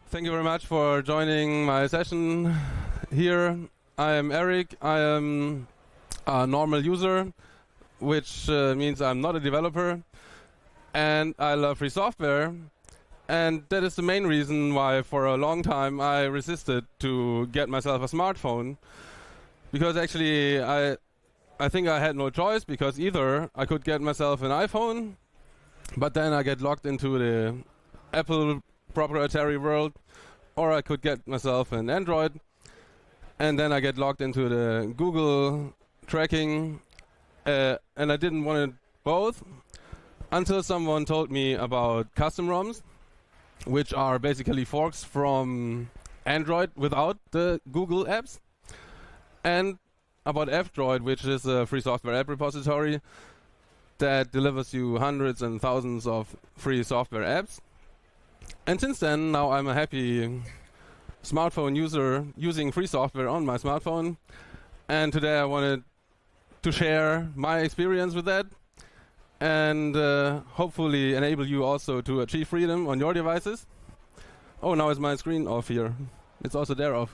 Thank you very much for joining my session here. I am Eric. I am a normal user, which means I'm not a developer, and I love free software. And that is the main reason why for a long time I resisted to get myself a smartphone, because actually I think I had no choice, because either I could get myself an iPhone, but then I get locked into the Apple proprietary world, or I could get myself an Android, and then I get locked into the Google tracking, and I didn't want it both until someone told me about custom ROMs, which are basically forks from Android without the Google apps, and about F-Droid, which is a free software app repository that delivers you hundreds and thousands of free software apps. And since then, now I'm a happy smartphone user using free software on my smartphone. And today I wanted to share my experience with that and hopefully enable you also to achieve freedom on your devices. Oh, now is my screen off here. It's also there off.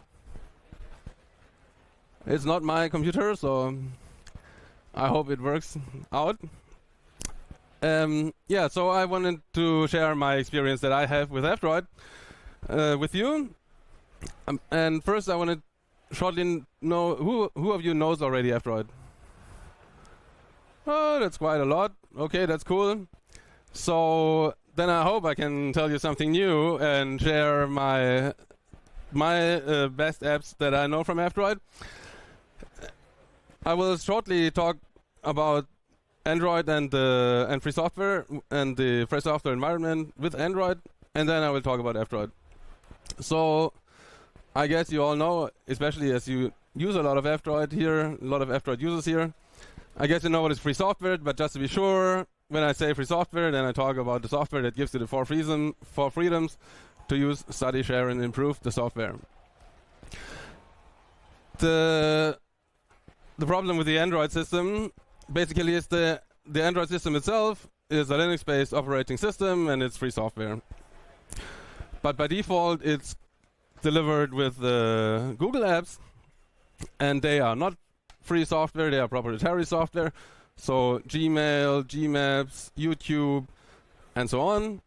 It's not my computer, so I hope it works out. Yeah, so I wanted to share my experience that I have with F-Droid with you. And first I want to shortly know who of you knows already F-Droid? Oh, that's quite a lot. Okay, that's cool. So then I hope I can tell you something new and share my best apps that I know from F-Droid. I will shortly talk about Android and free software and the free software environment with Android, and then I will talk about F-Droid. So I guess you all know, especially as you use a lot of F-Droid here, a lot of F-Droid users here, I guess you know what is free software, but just to be sure, when I say free software, then I talk about the software that gives you the four freedoms to use, study, share, and improve the software. The problem with the Android system basically is the Android system itself is a Linux-based operating system and it's free software. But by default, it's delivered with Google apps, and they are not free software, they are proprietary software. So Gmail, Gmaps, YouTube, and so on.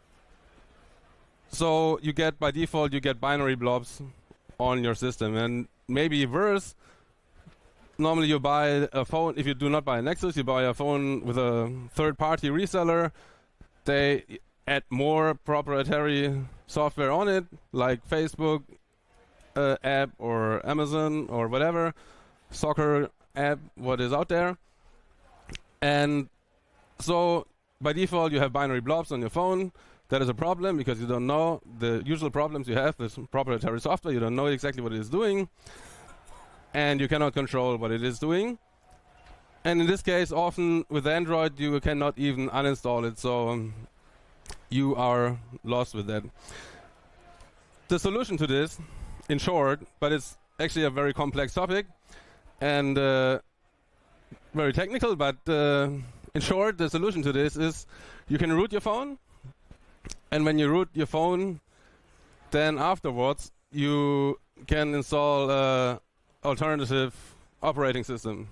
So you get, by default, you get binary blobs on your system. And maybe worse, normally you buy a phone, if you do not buy a Nexus, you buy a phone with a third-party reseller. They add more proprietary software on it, like Facebook app or Amazon or whatever, soccer app, what is out there. And so by default you have binary blobs on your phone. That is a problem because you don't know the usual problems you have with proprietary software. You don't know exactly what it is doing, and you cannot control what it is doing. And in this case, often with Android, you cannot even uninstall it, so you are lost with that. The solution to this, in short, but it's actually a very complex topic and very technical, but in short, the solution to this is you can root your phone, and when you root your phone, then afterwards you can install alternative operating system.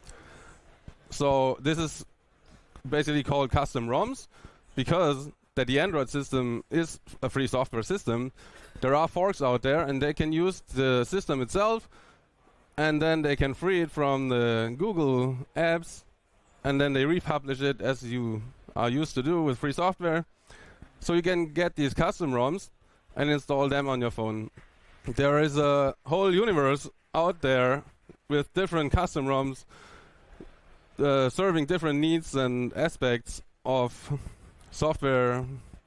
So this is basically called custom ROMs, because that the Android system is a free software system. There are forks out there, and they can use the system itself, and then they can free it from the Google apps, and then they republish it as you are used to do with free software. So you can get these custom ROMs and install them on your phone. There is a whole universe out there with different custom ROMs serving different needs and aspects of software.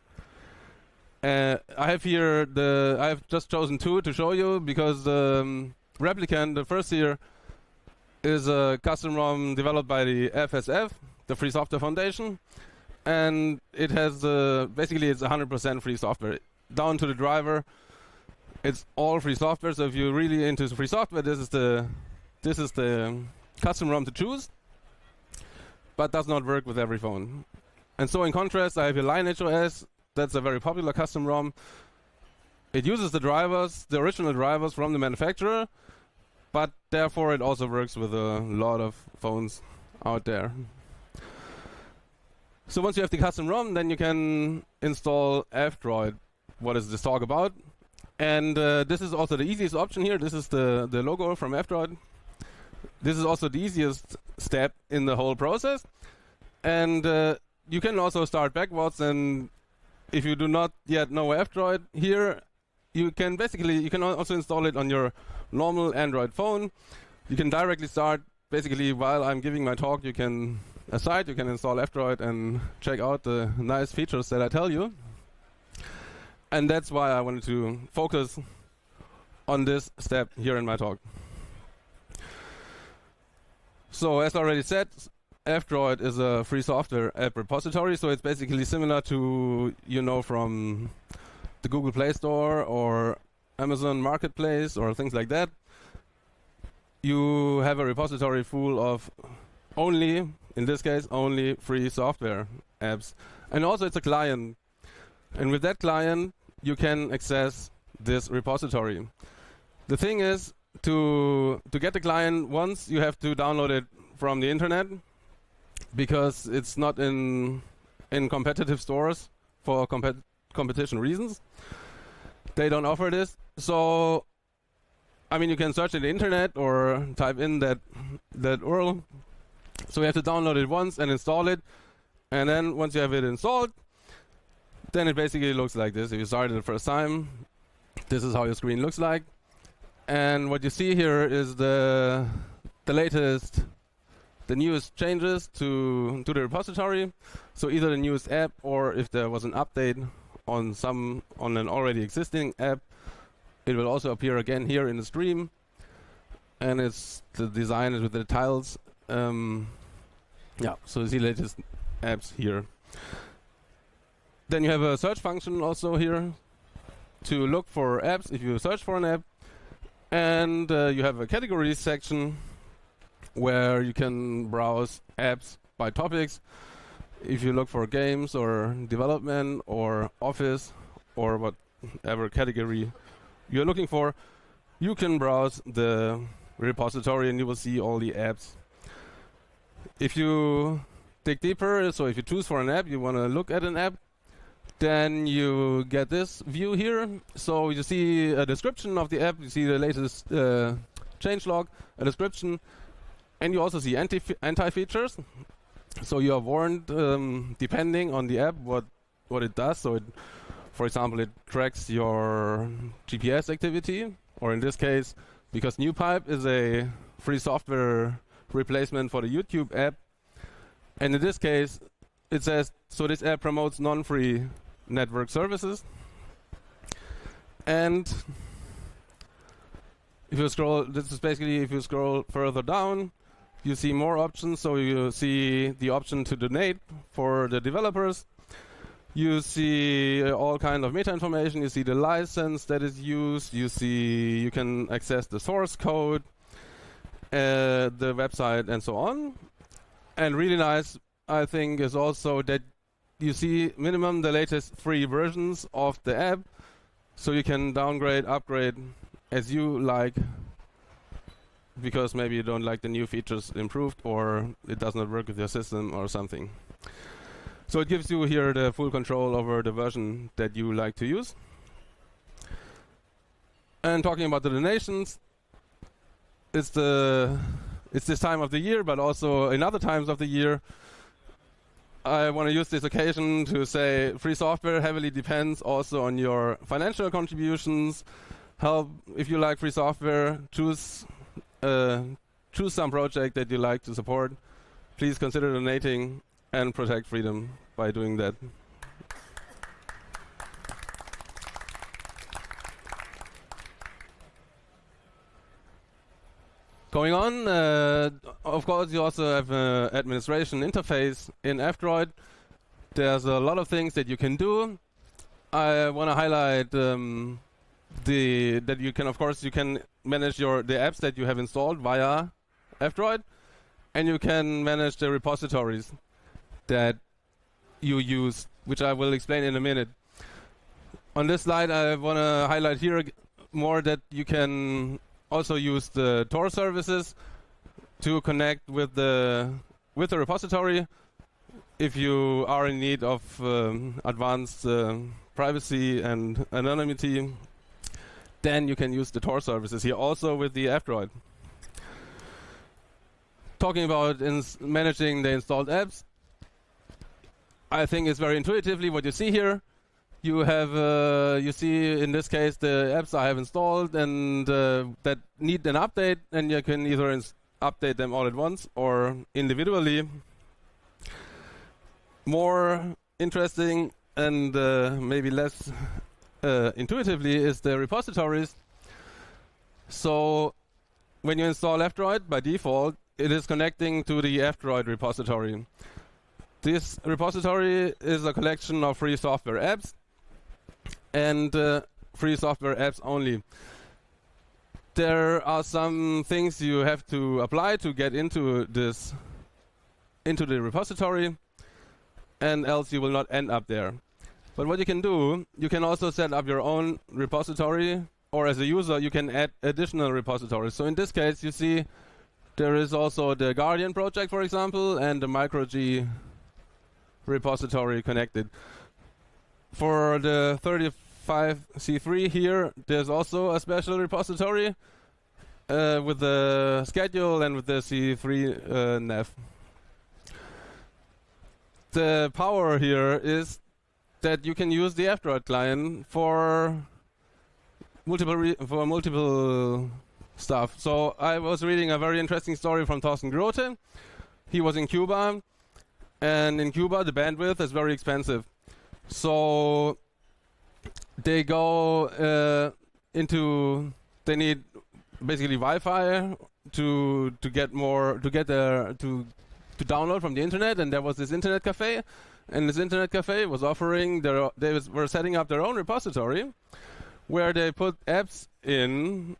I have here I have just chosen two to show you, because Replicant, the first here, is a custom ROM developed by the FSF, the Free Software Foundation, and it has basically it's 100% free software down to the driver. It's all free software, so if you're really into free software, this is the custom ROM to choose, but does not work with every phone. And so in contrast, I have a Lineage OS. That's a very popular custom ROM. It uses the drivers, the original drivers from the manufacturer, but therefore it also works with a lot of phones out there. So once you have the custom ROM, then you can install F-Droid. What is this talk about? And this is also the easiest option here. This is the logo from F-Droid. This is also the easiest step in the whole process. And you can also start backwards, and if you do not yet know F-Droid here, you can also install it on your normal Android phone. You can directly start, basically while I'm giving my talk, you can install F-Droid and check out the nice features that I tell you. And that's why I wanted to focus on this step here in my talk. So as I already said, F-Droid is a free software app repository, so it's basically similar to, from the Google Play Store or Amazon Marketplace or things like that. You have a repository full of in this case, only free software apps. And also it's a client. And with that client, you can access this repository. The thing is, to get the client once, you have to download it from the internet, because it's not in competitive stores for competition reasons. They don't offer this. So, you can search in the internet or type in that URL. So you have to download it once and install it. And then once you have it installed, then it basically looks like this. If you start it the first time, this is how your screen looks like. And what you see here is the newest changes to the repository. So either the newest app, or if there was an update on an already existing app, it will also appear again here in the stream. And it's the design is with the tiles. So you see latest apps here. Then you have a search function also here to look for apps if you search for an app. And you have a categories section where you can browse apps by topics. If you look for games or development or office or whatever category you're looking for, you can browse the repository and you will see all the apps. If you dig deeper, so if you choose for an app, you want to look at an app, then you get this view here. So you see a description of the app, you see the latest changelog, a description, and you also see anti-features. So you are warned, depending on the app, what it does. So for example, it tracks your GPS activity, or in this case, because NewPipe is a free software replacement for the YouTube app, and in this case, it says, so this app promotes non-free network services. And if you scroll, this is basically, if you scroll further down, you see more options. So you see the option to donate for the developers. You see all kind of meta information. You see the license that is used. You can access the source code, the website, and so on. And really nice, I think, is also that you see minimum the latest free versions of the app, so you can downgrade, upgrade as you like, because maybe you don't like the new features improved, or it does not work with your system or something. So it gives you here the full control over the version that you like to use. And talking about the donations, it's this time of the year, but also in other times of the year. I want to use this occasion to say free software heavily depends also on your financial contributions. Help, if you like free software, choose some project that you like to support. Please consider donating and protect freedom by doing that. Going on, of course, you also have an administration interface in F-Droid. There's a lot of things that you can do. I want to highlight that you can, of course, you can manage the apps that you have installed via F-Droid, and you can manage the repositories that you use, which I will explain in a minute. On this slide, I want to highlight here more that you can also use the Tor services to connect with the repository if you are in need of advanced privacy and anonymity. Then you can use the Tor services here also with the F-Droid. Talking about managing the installed apps, I think it's very intuitively what you see here. You have, you see in this case the apps I have installed and that need an update, and you can either update them all at once or individually. More interesting and maybe less intuitively is the repositories. So when you install F-Droid, by default, it is connecting to the F-Droid repository. This repository is a collection of free software apps and free software apps only. There are some things you have to apply to get into the repository, and else you will not end up there. But what you can do, you can also set up your own repository, or as a user you can add additional repositories. So in this case you see there is also the Guardian project, for example, and the MicroG repository connected. For the 35C3 here, there's also a special repository with the schedule and with the C3 nav. The power here is that you can use the F-Droid client for multiple stuff. So I was reading a very interesting story from Thorsten Grote. He was in Cuba, and in Cuba the bandwidth is very expensive. So they go they need basically Wi-Fi to download from the internet, and there was this internet cafe, and this internet cafe was offering they were setting up their own repository where they put apps in,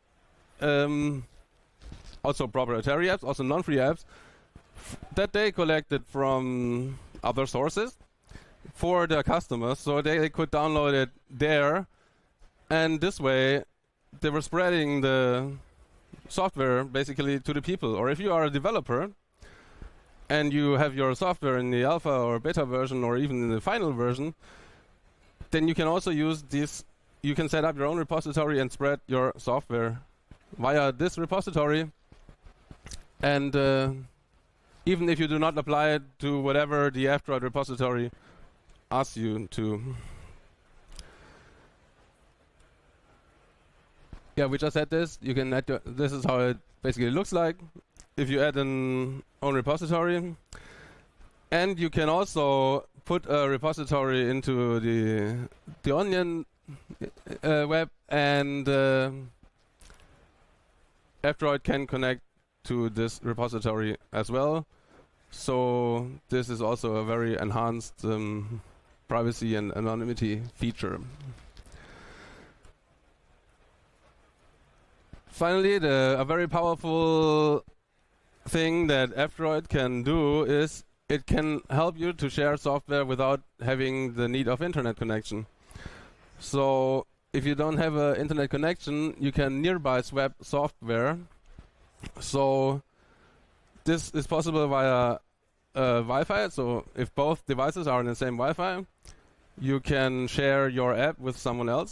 also proprietary apps, also non-free apps that they collected from other sources for their customers, so they could download it there, and this way they were spreading the software basically to the people. Or if you are a developer and you have your software in the alpha or beta version or even in the final version, then you can also use this. You can set up your own repository and spread your software via this repository, and even if you do not apply it to whatever the F-Droid repository asks you to. Yeah, we just had this. You can add this is how it basically looks like if you add an own repository. And you can also put a repository into the Onion web, and F-Droid can connect to this repository as well. So this is also a very enhanced privacy and anonymity feature. Finally, a very powerful thing that F-Droid can do is it can help you to share software without having the need of internet connection. So if you don't have an internet connection, you can nearby swap software. So this is possible via Wi-Fi. So if both devices are in the same Wi-Fi, you can share your app with someone else,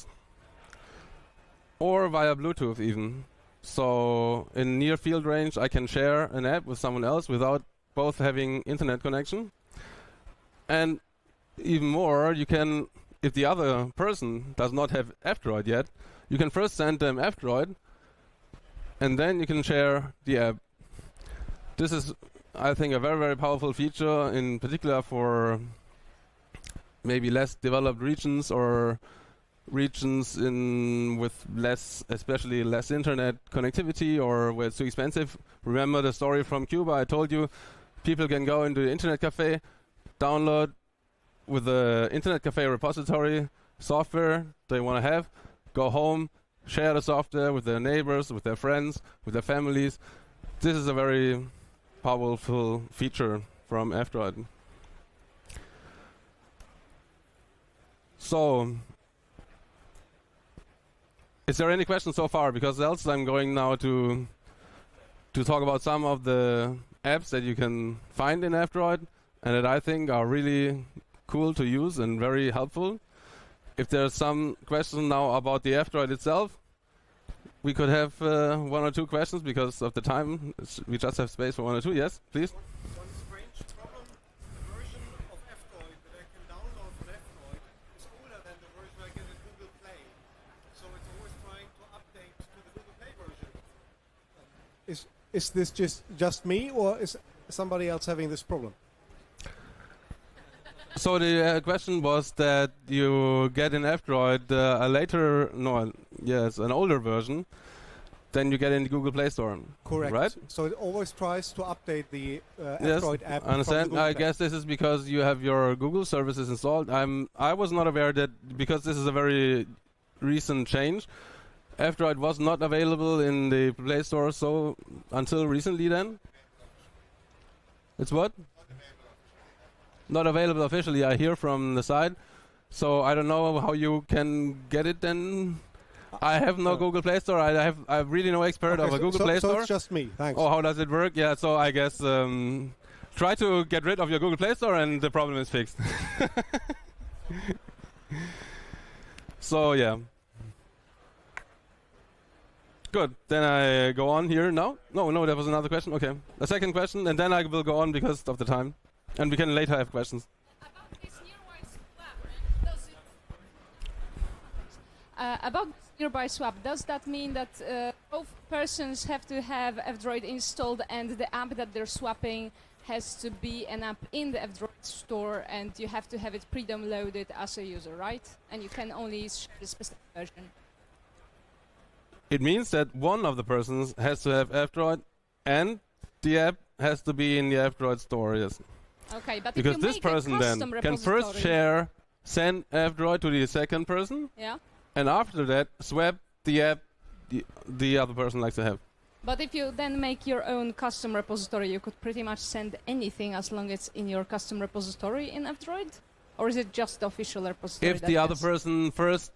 or via Bluetooth even. So in near field range, I can share an app with someone else without both having internet connection. And even more, you can, if the other person does not have F-Droid yet, you can first send them F-Droid, and then you can share the app. This is, I think, a very, very powerful feature, in particular for maybe less developed regions or regions with especially less internet connectivity, or where it's too expensive. Remember the story from Cuba I told you? People can go into the internet cafe, download with the internet cafe repository software they want to have, go home, share the software with their neighbors, with their friends, with their families. This is a very powerful feature from F-Droid. So Is there any questions so far? Because else I'm going now to talk about some of the apps that you can find in F-Droid and that I think are really cool to use and very helpful. If there's some question now about the F-Droid itself, we could have 1 or 2 questions because of the time. We just have space for 1 or 2. Yes, please. One strange problem, the version of F-Droid that I can download from F-Droid is older than the version I get in Google Play. So it's always trying to update to the Google Play version. Is this just me, or is somebody else having this problem? So the question was that you get in F-Droid an older version than you get in the Google Play Store. Correct. Right? So it always tries to update the Yes, F-Droid app. I understand. From I Google guess this is because you have your Google services installed. I was not aware that because this is a very recent change. F-Droid was not available in the Play Store so until recently then. It's what? Not available officially, I hear from the side. So I don't know how you can get it then. I have no Google Play Store. I'm really no expert of a Google Play Store. So it's just me. Thanks. Oh, how does it work? Yeah, so I guess try to get rid of your Google Play Store and the problem is fixed. So yeah. Good. Then I go on here now. No, there was another question. Okay. A second question, and then I will go on because of the time. And we can later have questions. About nearby swap, does that mean that both persons have to have F-Droid installed and the app that they're swapping has to be an app in the F-Droid store and you have to have it pre-downloaded as a user, right? And you can only share the specific version. It means that one of the persons has to have F-Droid and the app has to be in the F-Droid store, yes. Okay, but Because if you this make person a then custom can first repository- send F-Droid to the second person, Yeah. and after that swap the app the other person likes to have. But if you then make your own custom repository, you could pretty much send anything as long as it's in your custom repository in F-Droid? Or is it just the official repository? If that the other gets- person first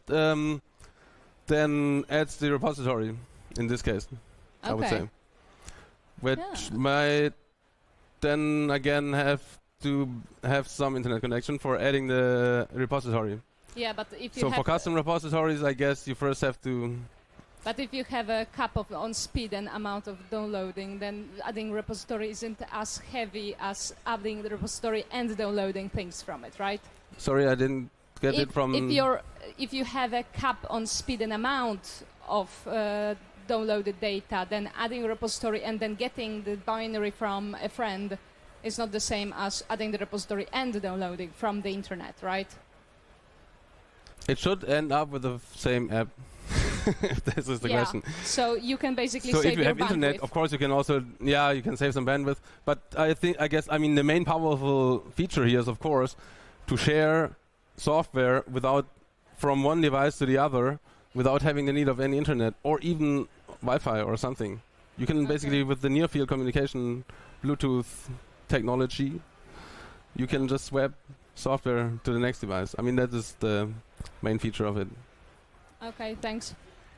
then adds the repository, in this case, I would Okay. say. Which Yeah. might then again have to have some internet connection for adding the repository. Yeah, but if you So have for custom repositories, I guess you first have to... But if you have a cap on speed and amount of downloading, then adding repository isn't as heavy as adding the repository and downloading things from it, right? Sorry, I didn't get it from... If you have a cap on speed and amount of downloaded data, then adding a repository and then getting the binary from a friend is not the same as adding the repository and downloading from the internet, right? It should end up with the same app. If this is the question. So you can basically So save if you your have internet, bandwidth. of course you can also, you can save some bandwidth. But I guess the main powerful feature here is, of course, to share software from one device to the other without having the need of any internet or even Wi-Fi or something. You can basically, with the near-field communication Bluetooth technology, you can just swap software to the next device. I mean, that is the main feature of it. Okay, thanks.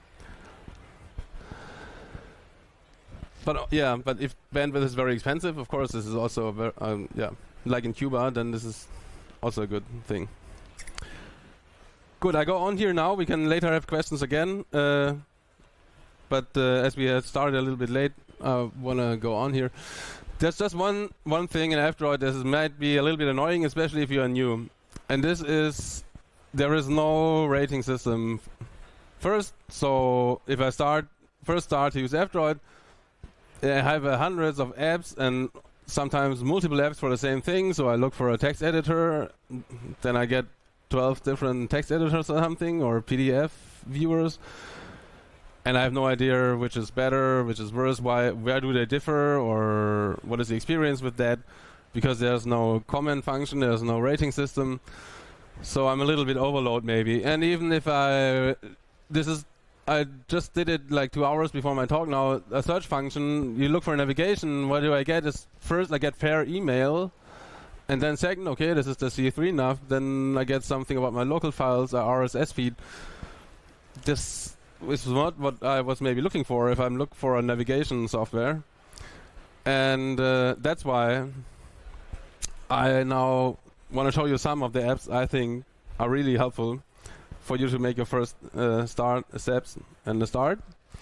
But but if bandwidth is very expensive, of course, this is also like in Cuba, then this is also a good thing. Good, I go on here now. We can later have questions again. But as we had started a little bit late, I want to go on here. There's just one thing in F-Droid that might be a little bit annoying, especially if you are new. And this is, there is no rating system. First, so if I first start to use F-Droid, I have hundreds of apps and sometimes multiple apps for the same thing. So I look for a text editor, then I get 12 different text editors or something, or PDF viewers. And I have no idea which is better, which is worse, where do they differ, or what is the experience with that, because there's no comment function, there's no rating system. So I'm a little bit overload maybe. And even if I just did it like 2 hours before my talk now, a search function, you look for navigation, what do I get is first I get fair email, and then second, okay, this is the C3 nav, then I get something about my local files, RSS feed. This is not what I was maybe looking for if I'm looking for a navigation software. And that's why I now want to show you some of the apps I think are really helpful for you to make your first steps and the start.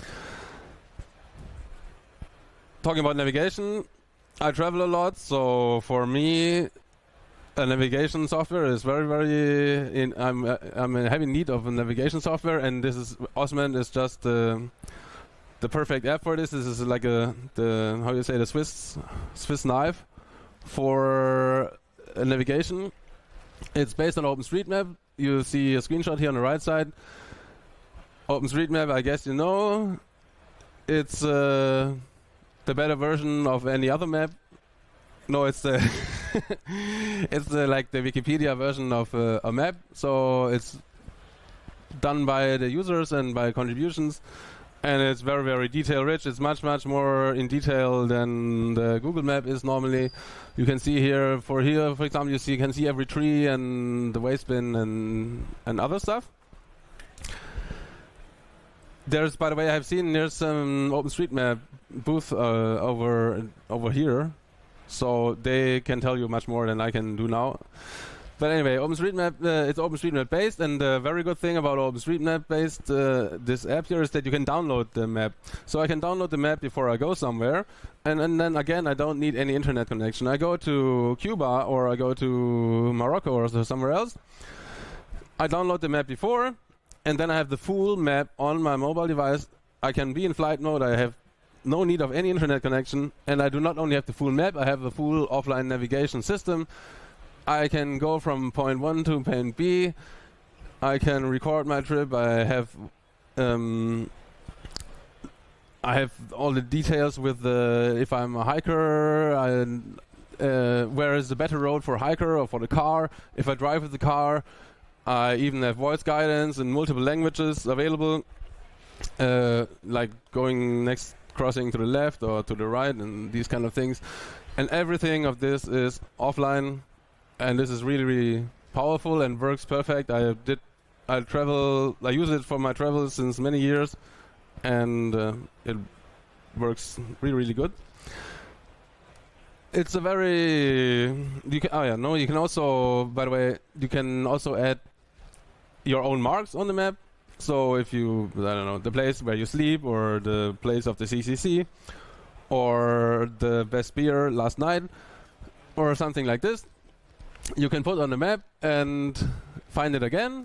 Talking about navigation, I travel a lot, so for me, a navigation software is very. I'm in heavy need of a navigation software, and this is Osmand is just the perfect app for this. This is like the how you say, the Swiss knife for navigation. It's based on OpenStreetMap. You see a screenshot here on the right side. OpenStreetMap, I guess you know. It's the better version of any other map. No, it's the it's like the Wikipedia version of a map. So it's done by the users and by contributions, and it's very detail rich. It's much more in detail than the Google Map is normally. You can see here, for example, you can see every tree and the waste bin and other stuff. There's, by the way, I've seen there's some OpenStreetMap booth over here, so they can tell you much more than I can do now. But anyway, OpenStreetMap, it's OpenStreetMap based, and the very good thing about OpenStreetMap based this app here is that you can download the map. So I can download the map before I go somewhere, and then again I don't need any internet connection. I go to Cuba or I go to Morocco or somewhere else. I download the map before, and then I have the full map on my mobile device. I can be in flight mode. I have no need of any internet connection, and I do not only have the full map, I have the full offline navigation system. I can go from point 1 to point B. I can record my trip. I have all the details with if I'm a hiker, where is the better road for a hiker or for the car. If I drive with the car, I even have voice guidance in multiple languages available, like crossing to the left or to the right and these kind of things. And everything of this is offline, and this is really powerful and works perfect. I use it for my travels since many years, and it works really good. It's a very you can also, by the way, you can also add your own marks on the map. So if you, I don't know, the place where you sleep, or the place of the CCC, or the best beer last night, or something like this, you can put on the map and find it again.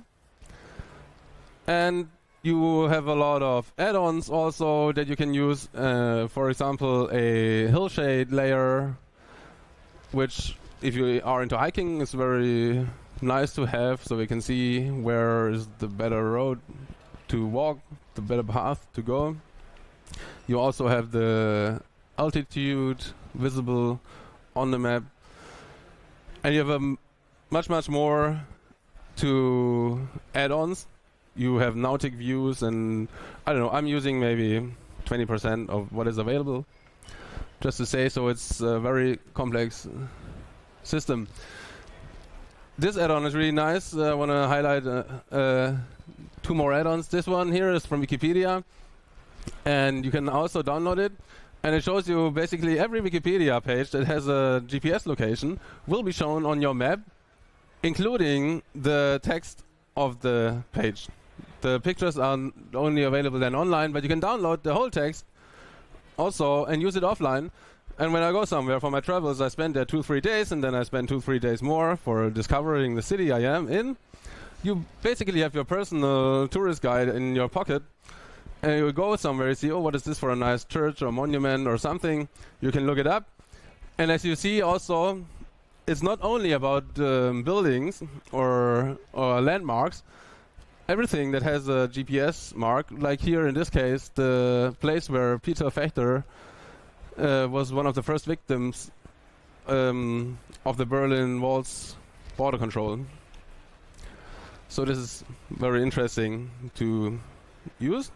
And you have a lot of add-ons also that you can use. For example, a hillshade layer, which, if you are into hiking, is very nice to have, so we can see where is the better road to walk, the better path to go. You also have the altitude visible on the map, and you have much more to add-ons. You have nautic views, and I don't know, I'm using maybe 20% of what is available, just to say, so it's a very complex system. This add-on is really nice. I want to highlight two more add-ons. This one here is from Wikipedia, and you can also download it. And it shows you basically every Wikipedia page that has a GPS location will be shown on your map, including the text of the page. The pictures are only available then online, but you can download the whole text also and use it offline. And when I go somewhere for my travels, I spend there 2-3 days, and then I spend 2-3 days more for discovering the city I am in. You basically have your personal tourist guide in your pocket, and you go somewhere, you see, oh, what is this for a nice church or monument or something? You can look it up. And as you see also, it's not only about buildings or landmarks. Everything that has a GPS mark, like here in this case, the place where Peter Fechter was one of the first victims of the Berlin Wall's border control. So this is very interesting to use.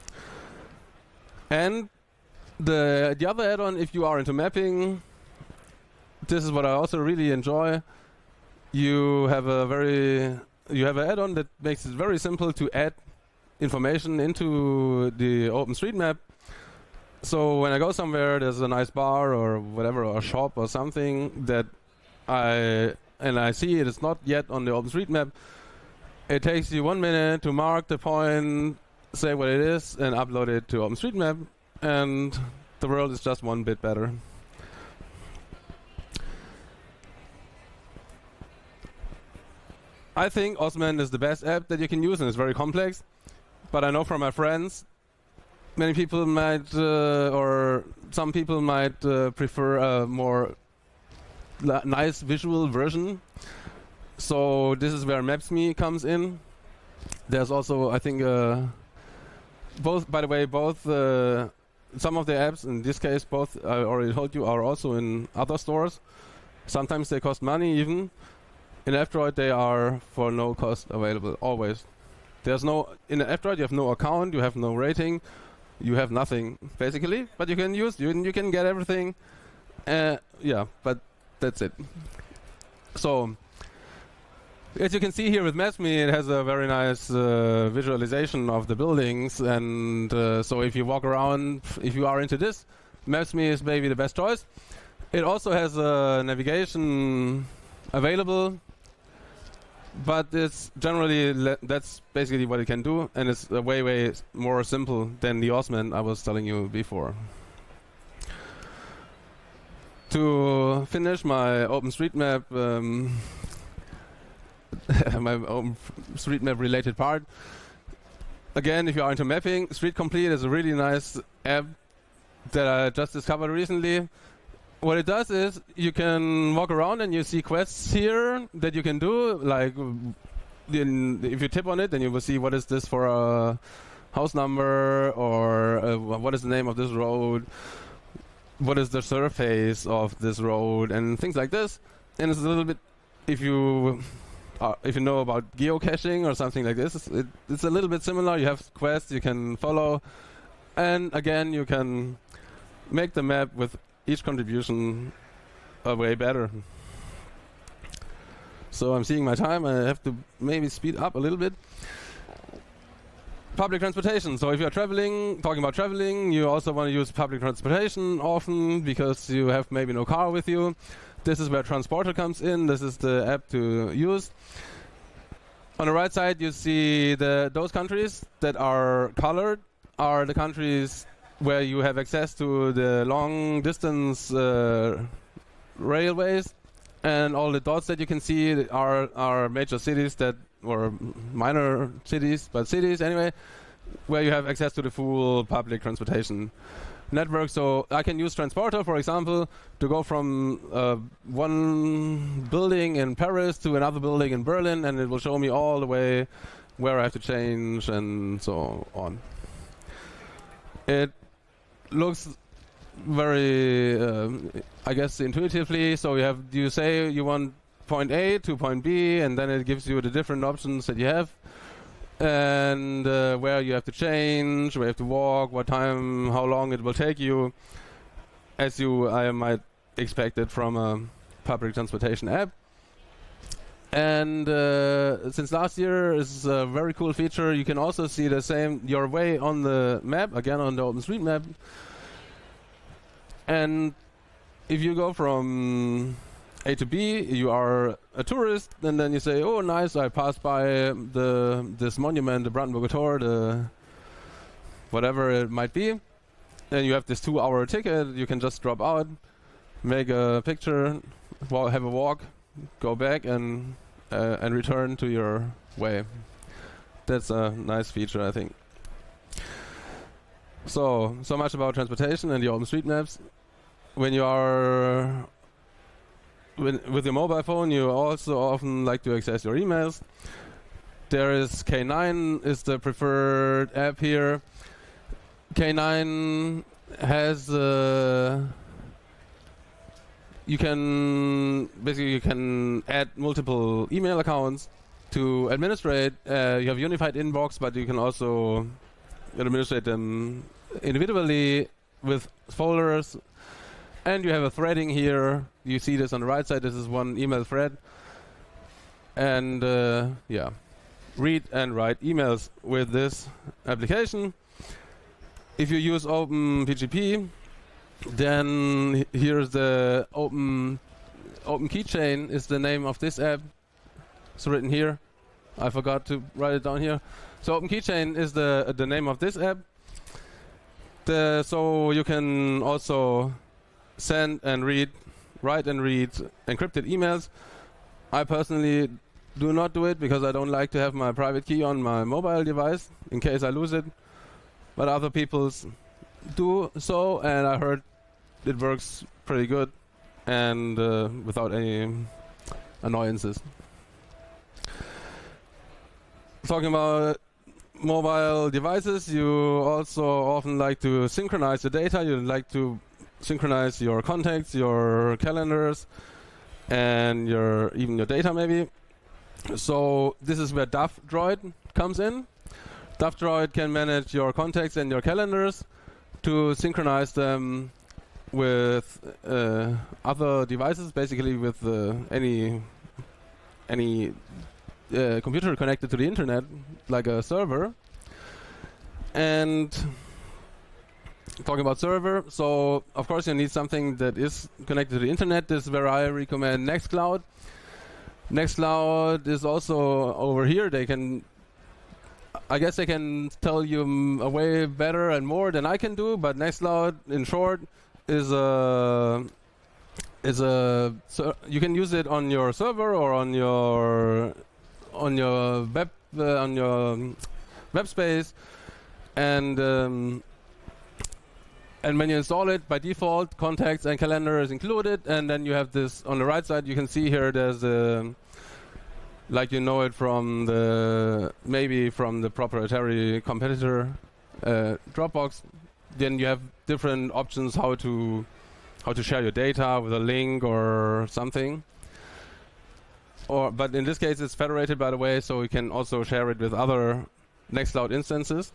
And the other add-on, if you are into mapping, this is what I also really enjoy. You have an add-on that makes it very simple to add information into the OpenStreetMap. So when I go somewhere, there's a nice bar or whatever, or a shop or something that I see it is not yet on the OpenStreetMap. It takes you 1 minute to mark the point, say what it is, and upload it to OpenStreetMap, and the world is just one bit better. I think Osman is the best app that you can use, and it's very complex. But I know from my friends, many people might, or some people might prefer a more nice visual version. So this is where Maps.me comes in. There's also, I think, both. By the way, both some of the apps, in this case, both I already told you, are also in other stores. Sometimes they cost money even. In F-Droid, they are for no cost available always. There's no in F-Droid you have no account, you have no rating, you have nothing basically. But you can use you can get everything. Yeah, but that's it. So as you can see here with Maps.me, it has a very nice visualization of the buildings, and so if you walk around, if you are into this, Maps.me is maybe the best choice. It also has a navigation available, but it's generally that's basically what it can do, and it's way more simple than the Osman I was telling you before. To finish my OpenStreetMap my OpenStreetMap related part, again, if you are into mapping, Street Complete is a really nice app that I just discovered recently. What it does is you can walk around and you see quests here that you can do. Like, if you tip on it, then you will see what is this for a house number, or what is the name of this road, what is the surface of this road, and things like this. And it's a little bit, if you know about geocaching or something like this, it's a little bit similar. You have quests you can follow, and again, you can make the map with each contribution way better. So I'm seeing my time. I have to maybe speed up a little bit. Public transportation. So if you're talking about traveling, you also want to use public transportation often because you have maybe no car with you. This is where Transporter comes in. This is the app to use. On the right side, you see those countries that are colored are the countries where you have access to the long distance railways, and all the dots that you can see are major cities or minor cities, but cities anyway, where you have access to the full public transportation network. So I can use Transporter, for example, to go from one building in Paris to another building in Berlin, and it will show me all the way where I have to change and so on. It looks very, I guess, intuitively. So you say you want point A to point B, and then it gives you the different options that you have, and where you have to change, where you have to walk, what time, how long it will take you, as I might expect it from a public transportation app. And since last year is a very cool feature, you can also see your way on the map, again on the OpenStreetMap. And if you go from A to B, you are a tourist, and then you say, oh nice, I passed by this monument, the Brandenburger Tor, whatever it might be. Then you have this 2-hour ticket, you can just drop out, make a picture, have a walk, go back and return to your way. That's a nice feature, I think. So much about transportation and your OpenStreetMaps. When you are with your mobile phone, you also often like to access your emails. There is K9 is the preferred app here. K9 has you can add multiple email accounts to administrate. You have unified inbox, but you can also administrate them individually with folders. And you have a threading here. You see this on the right side. This is one email thread. And yeah, read and write emails with this application. If you use OpenPGP, then here's the Open Keychain is the name of this app. It's written here. I forgot to write it down here. So Open Keychain is the name of this app. So you can also send and read, write and read encrypted emails. I personally do not do it because I don't like to have my private key on my mobile device in case I lose it. But other people do so, and I heard it works pretty good and without any annoyances. Talking about mobile devices, you also often like to synchronize the data. You like to synchronize your contacts, your calendars, and even your data maybe. So this is where DAF-Droid comes in. DAF-Droid can manage your contacts and your calendars to synchronize them with other devices, basically with any computer connected to the internet, like a server. And talking about server, so of course you need something that is connected to the internet. This is where I recommend Nextcloud. Nextcloud is also over here. I guess they can tell you way better and more than I can do, but Nextcloud, in short, is you can use it on your server or on your web space, and when you install it, by default, contacts and calendar is included, and then you have this on the right side. You can see here there's like you know it from maybe from the proprietary competitor Dropbox. Then you have different options how to share your data with a link or something. But in this case, it's federated, by the way, so you can also share it with other Nextcloud instances.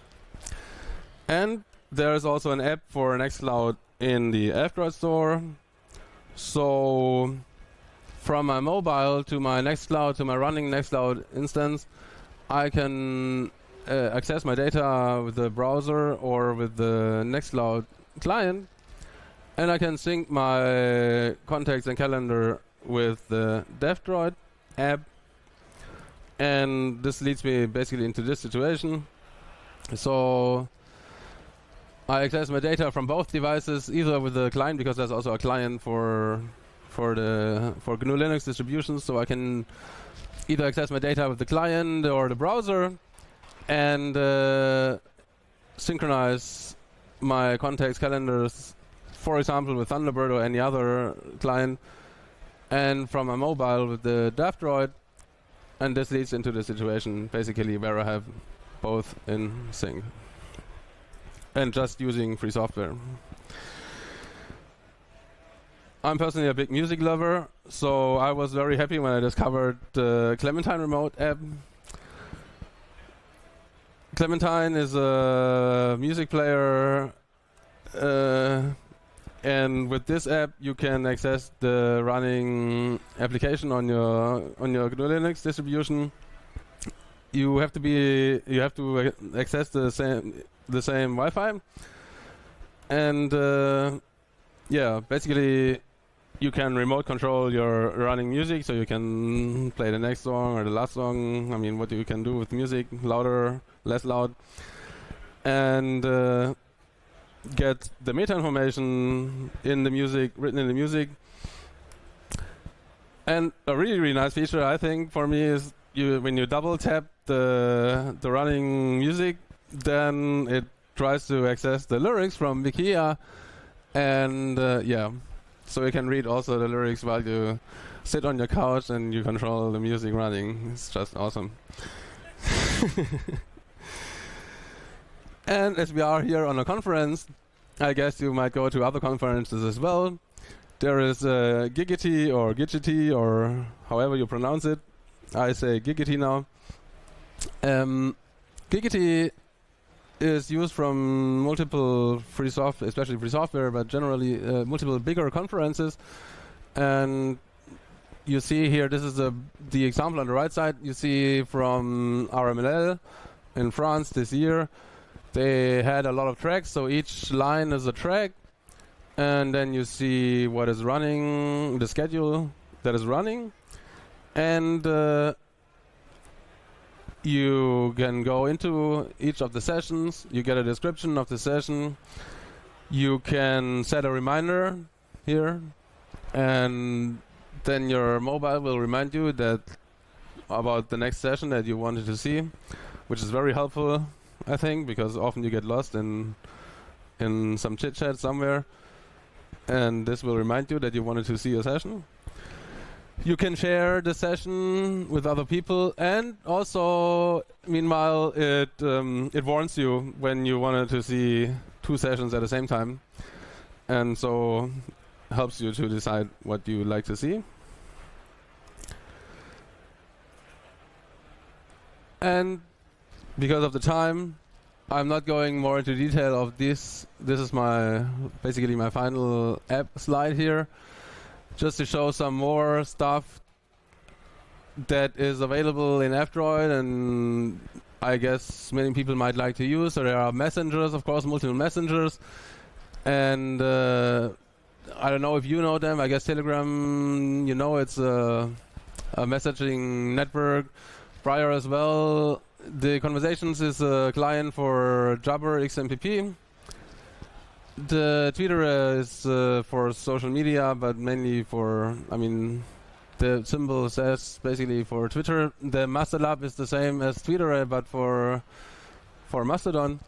And there's also an app for Nextcloud in the F-Droid store. So from my mobile to my Nextcloud, to my running Nextcloud instance, I can access my data with the browser or with the Nextcloud client, and I can sync my contacts and calendar with the DAF-Droid app. And this leads me basically into this situation. So I access my data from both devices, either with the client, because there's also a client for GNU Linux distributions, so I can either access my data with the client or the browser and synchronize my contacts, calendars, for example, with Thunderbird or any other client, and from my mobile with the DAF-Droid. And this leads into the situation basically where I have both in sync and just using free software. I'm personally a big music lover, so I was very happy when I discovered the Clementine Remote app. Clementine is a music player, and with this app you can access the running application on your GNU Linux distribution. You have to access the same Wi-Fi, and yeah, basically you can remote control your running music, so you can play the next song or the last song. I mean, what you can do with music, louder, less loud, and get the meta information in the music, written in the music. And a really, really nice feature, I think, for me is when you double tap the running music, then it tries to access the lyrics from Wikia, and yeah, so you can read also the lyrics while you sit on your couch and you control the music running. It's just awesome. And as we are here on a conference, I guess you might go to other conferences as well. There is Gigity or Gigity or however you pronounce it. I say Gigity now. Gigity is used from multiple free software, especially free software, but generally multiple bigger conferences. And you see here, this is the example on the right side. You see from RMLL in France this year, they had a lot of tracks, so each line is a track, and then you see what is running, the schedule that is running, and you can go into each of the sessions, you get a description of the session, you can set a reminder here, and then your mobile will remind you that about the next session that you wanted to see, which is very helpful, I think, because often you get lost in some chit chat somewhere, and this will remind you that you wanted to see a session. You can share the session with other people, and also, meanwhile, it warns you when you wanted to see 2 sessions at the same time, and so helps you to decide what you like to see. And because of the time, I'm not going more into detail of this. This is basically my final app slide here, just to show some more stuff that is available in F-Droid, and I guess many people might like to use. So there are messengers, of course, multiple messengers, and I don't know if you know them. I guess Telegram, you know, it's a messaging network. Briar as well. The Conversations is a client for Jabber XMPP. The Twitter is for social media, but mainly for, the symbol says basically for Twitter. The Mastodon is the same as Twitter, but for Mastodon.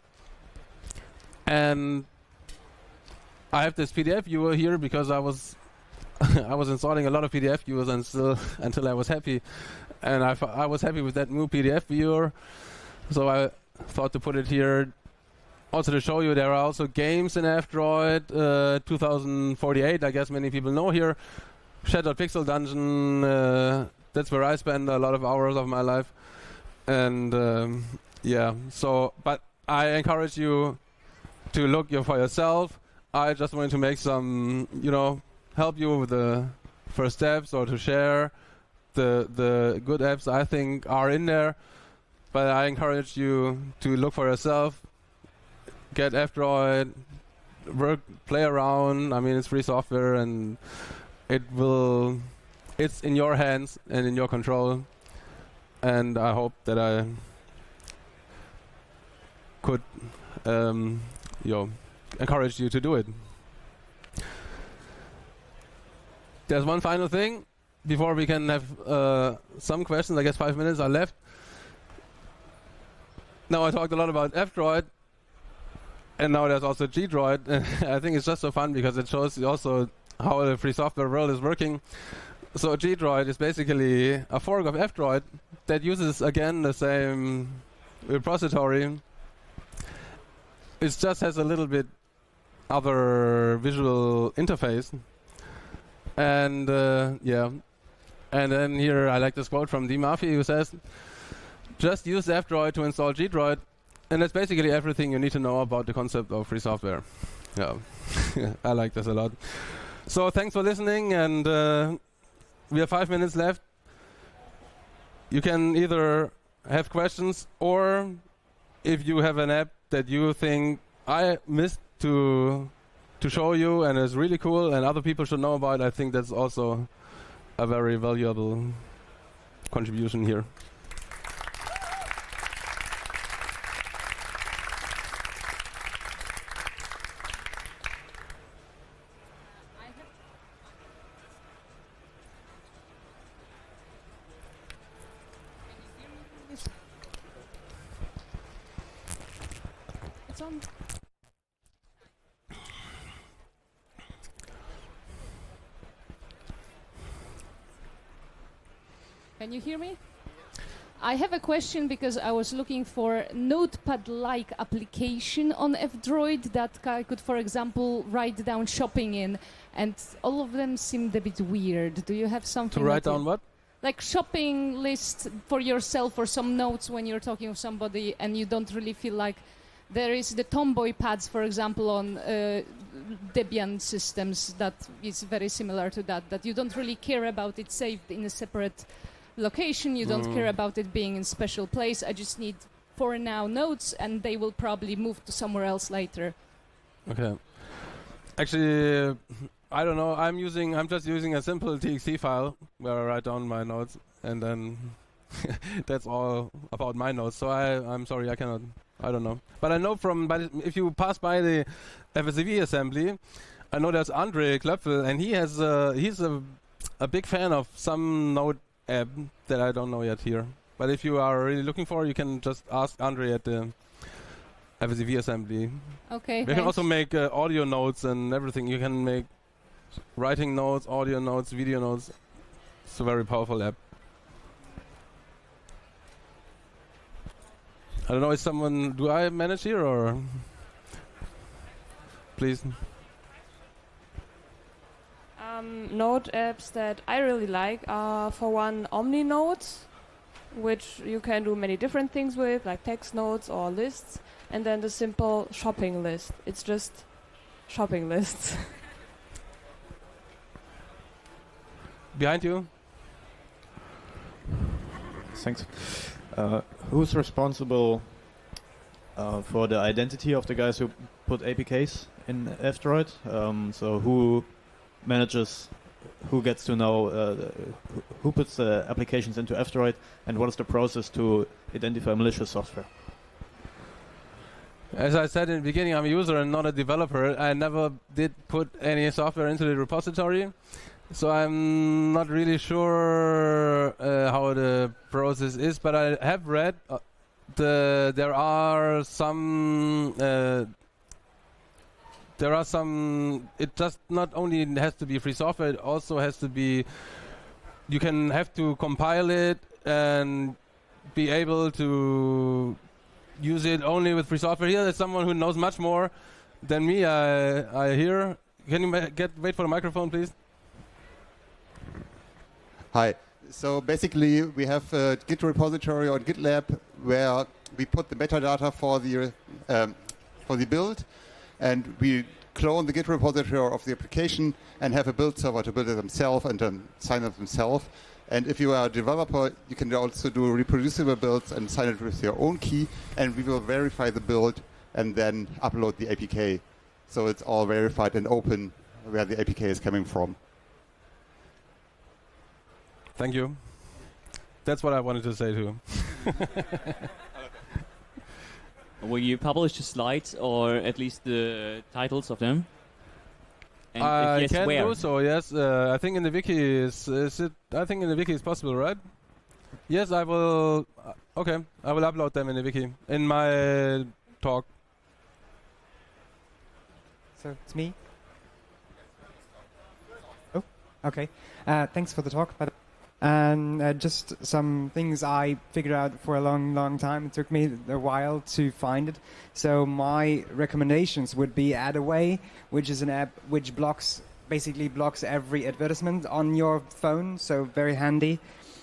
And I have this PDF viewer here because I was I was installing a lot of PDF viewers until I was happy, and I was happy with that new PDF viewer, so I thought to put it here. Also to show you, there are also games in F-Droid 2048. I guess many people know here. Shattered Pixel Dungeon. That's where I spend a lot of hours of my life, and yeah. So, but I encourage you to look for yourself. I just wanted to make some, help you with the first steps, or to share the good apps I think are in there. But I encourage you to look for yourself, get F-Droid, play around. It's free software, and it's in your hands and in your control. And I hope that I could, encourage you to do it. There's one final thing before we can have some questions. I guess 5 minutes are left. Now I talked a lot about F-Droid, and now there's also G-Droid. I think it's just so fun because it shows you also how the free software world is working. So G-Droid is basically a fork of F-Droid that uses, again, the same repository. It just has a little bit other visual interface. And yeah. And then here I like this quote from D. Murphy, who says, "Just use F-Droid to install G-Droid." And that's basically everything you need to know about the concept of free software. Yeah, I like this a lot. So thanks for listening, and we have 5 minutes left. You can either have questions, or if you have an app that you think I missed to show you and is really cool and other people should know about, I think that's also a very valuable contribution here. It's on. Can you hear me? I have a question because I was looking for notepad-like application on F-Droid that I could, for example, write down shopping in, and all of them seemed a bit weird. Do you have something To write down what? like shopping list for yourself or some notes when you're talking with somebody and you don't really feel like there is the Tomboy pads, for example, on Debian systems that is very similar to that. That you don't really care about it saved in a separate location. You don't care about it being in special place. I just need for now nodes, and they will probably move to somewhere else later. Okay. Actually, I don't know. I'm just using a simple TXT file where I write down my notes, and then that's all about my notes. So I'm sorry, I cannot. I don't know. But I know if you pass by the FSV assembly, I know there's Andre Klöpfel, and he's a big fan of some node app that I don't know yet here. But if you are really looking for, you can just ask Andre at the FSV assembly. Okay. You can also make audio notes and everything. You can make writing notes, audio notes, video notes. It's a very powerful app. I don't know, do I manage here or? Please. Node apps that I really like are, for one, Omni Notes, which you can do many different things with, like text notes or lists, and then the simple shopping list. It's just shopping lists. Behind you? Thanks. Who's responsible for the identity of the guys who put APKs in F-Droid? So who manages, who gets to know, who puts the applications into F-Droid, and what is the process to identify malicious software? As I said in the beginning, I'm a user and not a developer. I never did put any software into the repository. So I'm not really sure how the process is, but I have read there are some. It just not only has to be free software; it also has to be. You have to compile it and be able to use it only with free software. Here, there's someone who knows much more than me. I hear. Can you wait for the microphone, please? Hi. So basically, we have a Git repository or GitLab where we put the metadata for the build, and we clone the Git repository of the application and have a build server to build it themselves and then sign it themselves. And if you are a developer, you can also do reproducible builds and sign it with your own key, and we will verify the build and then upload the APK. So it's all verified and open where the APK is coming from. Thank you. That's what I wanted to say too. Will you publish the slides or at least the titles of them? And I if yes, can where? do so. Yes, I think in the wiki is it. I think in the wiki is possible, right? Yes, I will. Okay, I will upload them in the wiki in my talk. So it's me. Oh, okay. Thanks for the talk. And just some things I figured out for a long time. It took me a while to find it. So my recommendations would be Adaway, which is an app which basically blocks every advertisement on your phone. So very handy.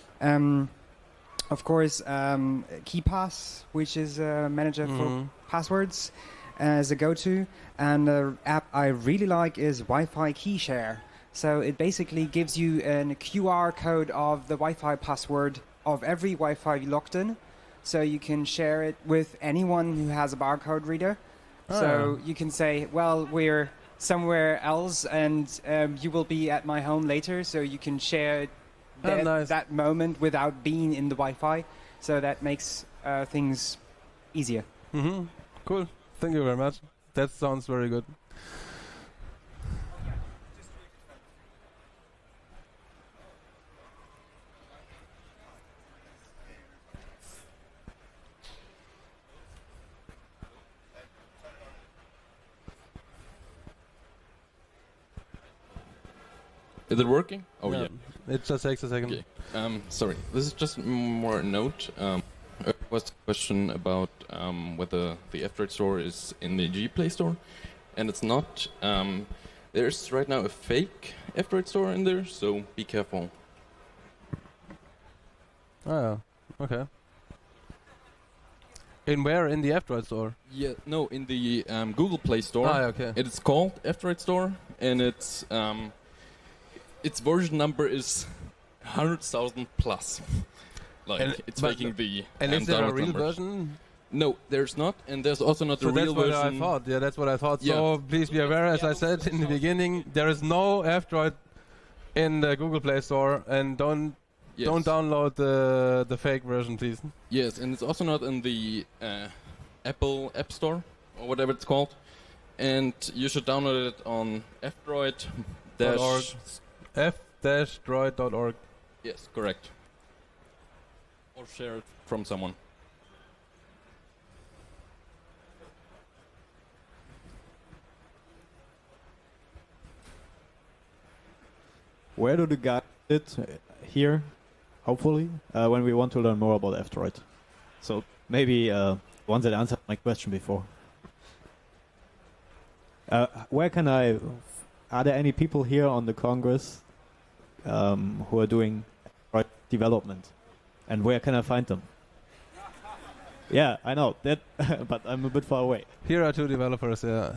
Of course, KeePass, which is a manager for passwords, as a go-to. And the app I really like is Wi-Fi KeyShare. So it basically gives you a QR code of the Wi-Fi password of every Wi-Fi logged in. So you can share it with anyone who has a barcode reader. So you can say, well, we're somewhere else and you will be at my home later. So you can share that moment without being in the Wi-Fi. So that makes things easier. Mm-hmm. Cool. Thank you very much. That sounds very good. Is it working? Oh, no, yeah. It just takes a second. Okay. Sorry. This is just more a note. Was a question about whether the F-Droid store is in the G Play store, and it's not. There's right now a fake F-Droid store in there, so be careful. Oh, okay. In where? In the F-Droid store? Yeah, no, in the Google Play Store. Ah, okay. It is called F-Droid Store, and its version number is 100,000 plus. Like And- it's but- making the And is there a download real numbers. version? No, there's not, and there's also not So a that's real what version. I thought. Yeah, that's what I thought. Yeah. So please be aware, as I said in the beginning, there is no F-Droid in the Google Play Store, and don't download the fake version, please. Yes, and it's also not in the Apple App Store or whatever it's called. And you should download it on F-Droid .org. F-droid.org. Yes, correct. Or share it from someone. Where do the guys sit? Here, hopefully, when we want to learn more about F-Droid. So maybe one that answered my question before. Where can I... Are there any people here on the Congress who are doing F-Droid development? And where can I find them? Yeah, I know that, but I'm a bit far away. Here are 2 developers, yeah.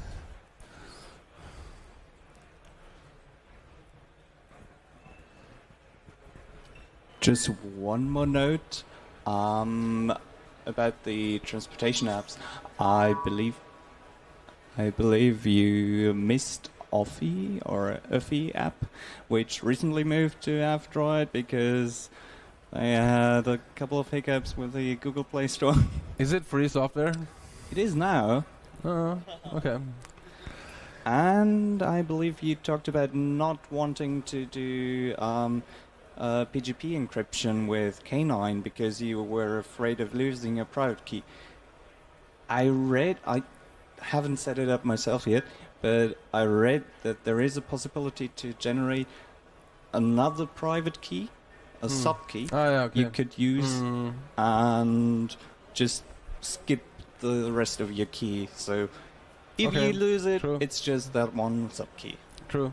Just one more note about the transportation apps. I believe you missed Offie or Uffie app, which recently moved to F-Droid because I had a couple of hiccups with the Google Play Store. Is it free software? It is now. Okay. And I believe you talked about not wanting to do PGP encryption with K9 because you were afraid of losing your private key. I haven't set it up myself yet, but I read that there is a possibility to generate another private key, a sub key, you could use and just skip the rest of your key. So if you lose it, it's just that one sub key. True.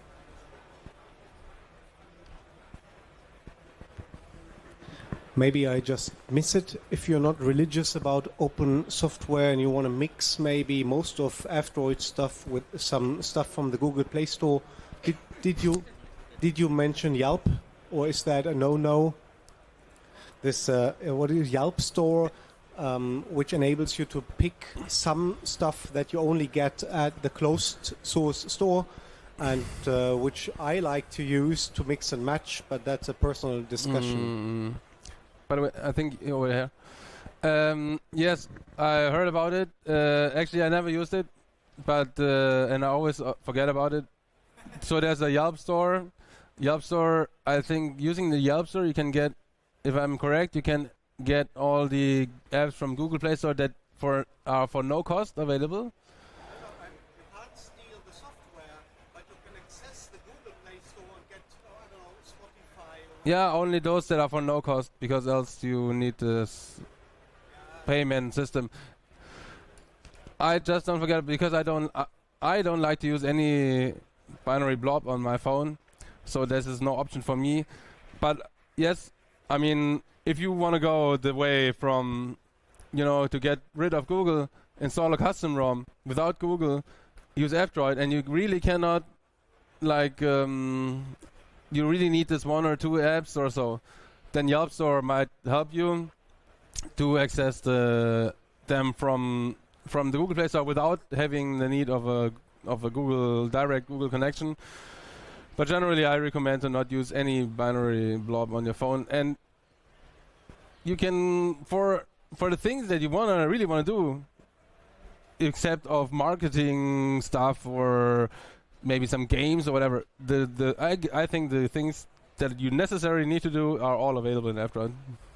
Maybe I just miss it. If you're not religious about open software and you want to mix maybe most of F-Droid stuff with some stuff from the Google Play Store, did you mention Yelp, or is that a no-no? This what is Yelp Store, which enables you to pick some stuff that you only get at the closed source store, and which I like to use to mix and match, but that's a personal discussion. By the way, I think over here. Yes, I heard about it. Actually, I never used it, but and I always forget about it. So there's a Yelp store. Yelp store. I think using the Yelp store, you can get, if I'm correct, you can get all the apps from Google Play Store that are for no cost available. You can't steal the software, but you can access the Google Play Store and get, I don't know, Spotify. Yeah, only those that are for no cost, because else you need this payment system. I just don't forget, because I don't like to use any binary blob on my phone, so this is no option for me. But yes, I mean, if you want to go the way from, to get rid of Google, install a custom ROM without Google, use F-Droid, and you really cannot, you really need this 1 or 2 apps or so, then Yelp Store might help you to access them from the Google Play Store without having the need of a direct Google connection. But generally, I recommend to not use any binary blob on your phone. And you can, for the things that you really want to do, except of marketing stuff or maybe some games or whatever, I think the things that you necessarily need to do are all available in F-Droid.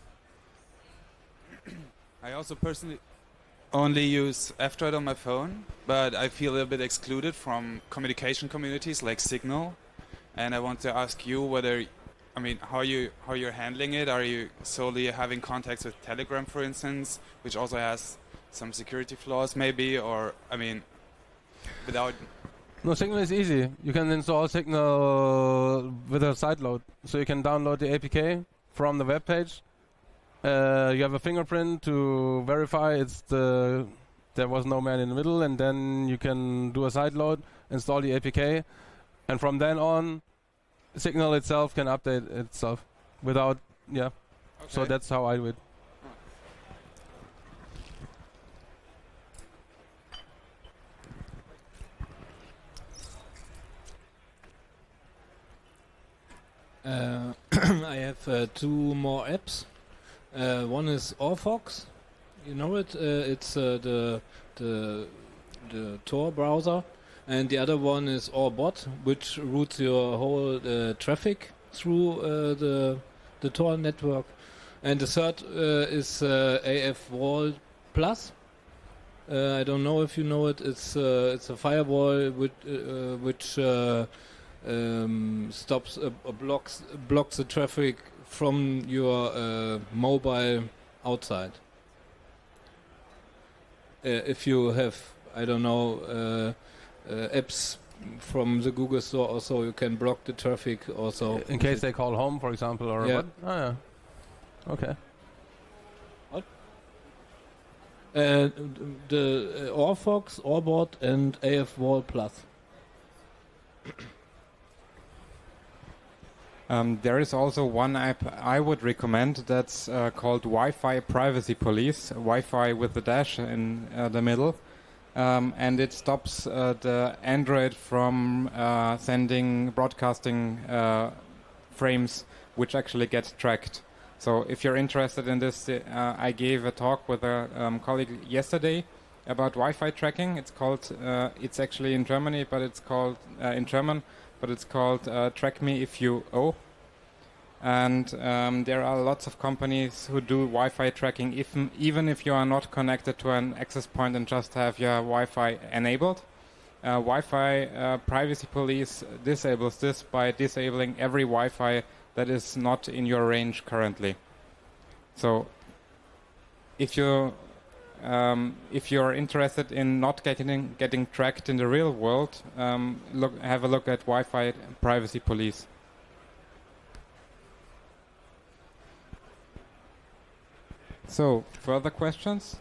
I also personally only use F-Droid on my phone, but I feel a little bit excluded from communication communities like Signal. And I want to ask you how you're handling it. Are you solely having contacts with Telegram, for instance, which also has some security flaws maybe, or, without... No, Signal is easy. You can install Signal with a sideload. So you can download the APK from the web page You have a fingerprint to verify there was no man in the middle, and then you can do a side load, install the APK, and from then on, Signal itself can update itself without, yeah. So Okay. that's how I do it. I have two more apps. One is Orfox. You know it. It's the Tor browser, and the other one is Orbot, which routes your whole traffic through the Tor network. And the third is AF-Wall Plus. I don't know if you know it. It's a firewall which stops or blocks the traffic from your mobile outside. If you have, I don't know, apps from the Google Store, also you can block the traffic. Also, In case they call home, for example, or Yeah. what? Oh, yeah. Okay. What? The Orfox, Orbot, and AF-Wall Plus. There is also one app I would recommend that's called Wi-Fi Privacy Police, Wi-Fi with the dash in the middle, and it stops the Android from broadcasting frames which actually get tracked. So if you're interested in this, I gave a talk with a colleague yesterday about Wi-Fi tracking. It's called, it's actually in Germany, but it's called in German, but it's called Track Me If You Owe. And there are lots of companies who do Wi-Fi tracking, even if you are not connected to an access point and just have your Wi-Fi enabled. Wi-Fi Privacy Police disables this by disabling every Wi-Fi that is not in your range currently. So if you're interested in not getting tracked in the real world, have a look at Wi-Fi Privacy Police. So, further questions?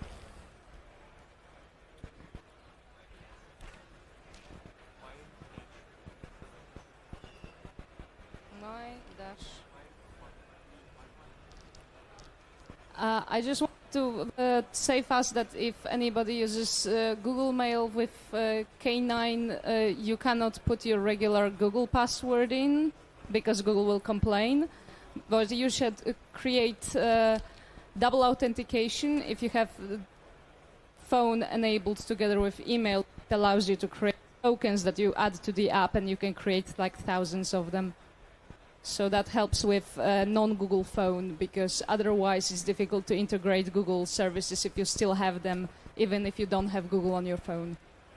I just want to say fast that if anybody uses Google Mail with K9, you cannot put your regular Google password in because Google will complain. But you should create double authentication if you have phone enabled together with email. It allows you to create tokens that you add to the app, and you can create like thousands of them. So that helps with non-Google phone, because otherwise it's difficult to integrate Google services if you still have them, even if you don't have Google on your phone.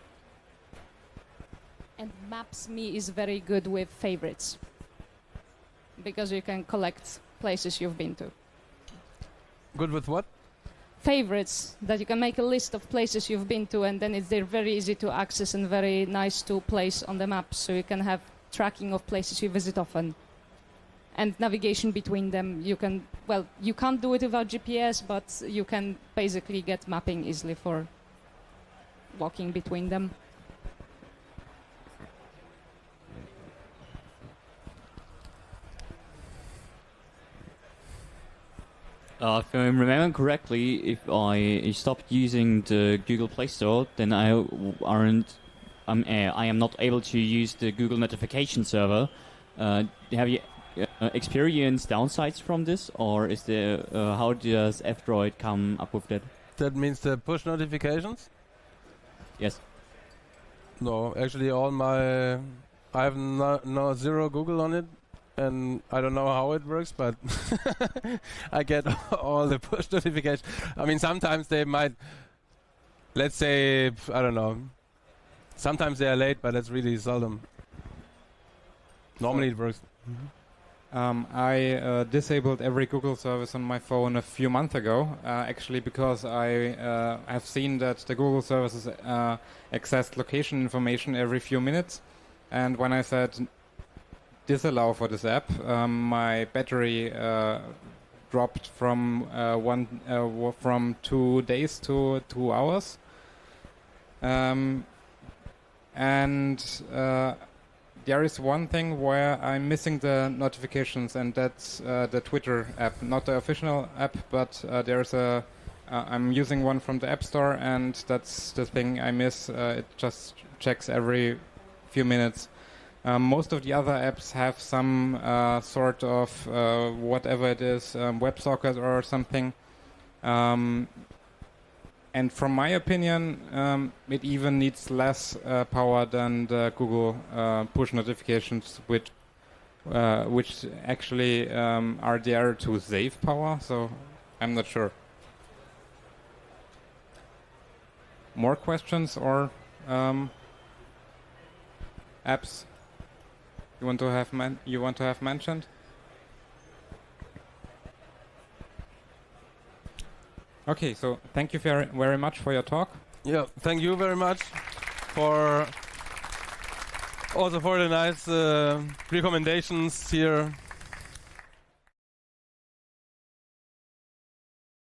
And Maps.me is very good with favorites, because you can collect places you've been to. Good with what? Favorites, that you can make a list of places you've been to, and then they're very easy to access and very nice to place on the map, so you can have tracking of places you visit often. And navigation between them, you can't do it without GPS, but you can basically get mapping easily for walking between them. If I remember correctly, if I stopped using the Google Play Store, then I am not able to use the Google notification server. Have you experienced downsides from this, or is there how does F-Droid come up with that? That means the push notifications? Yes. No, actually I have no zero Google on it, and I don't know how it works, but I get all the push notifications. I mean, sometimes they might, let's say, I don't know, sometimes they are late, but that's really seldom. Normally it works. I disabled every Google service on my phone a few months ago, actually because I have seen that the Google services access location information every few minutes, and when I said disallow for this app, my battery dropped from from 2 days to 2 hours. And there is one thing where I'm missing the notifications, and that's the Twitter app, not the official app, but there's a I'm using one from the App Store, and that's the thing I miss. It just checks every few minutes. Most of the other apps have some sort of whatever it is, WebSocket or something. And from my opinion, it even needs less power than the Google push notifications, which actually are there to save power. So I'm not sure. More questions or apps you want to have mentioned? Okay, so thank you very much for your talk. Yeah, thank you very much for also for the nice recommendations here.